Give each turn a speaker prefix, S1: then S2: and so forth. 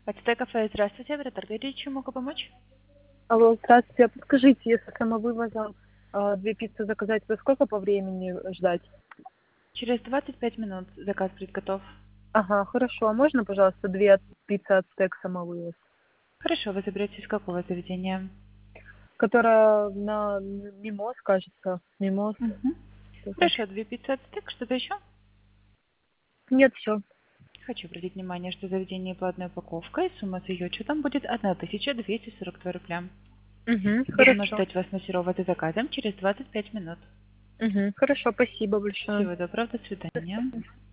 S1: Почта кафе, здравствуйте, Вратарь говорит, чем могу помочь?
S2: Алло, здравствуйте. А подскажите, если самовывозом 2 пиццы заказать, то сколько по времени ждать?
S1: Через 25 минут заказ будет готов.
S2: Ага, хорошо. А можно, пожалуйста, 2 пиццы ацтек самовывоз?
S1: Хорошо, вы заберете из какого заведения?
S2: Которая на Мимоз, кажется. Мимоз.
S1: Мгм.
S2: Что-то.
S1: Хорошо, 2 пиццы ацтек, что-то еще?
S2: Нет, все.
S1: Хочу обратить внимание, что заведение платная упаковка, и сумма с ее учетом будет 1242 рубля.
S2: Угу,
S1: Будем
S2: хорошо.
S1: ожидать вас на серовой заказом через 25 минут.
S2: Угу, хорошо, спасибо большое.
S1: Всего доброго, до свидания.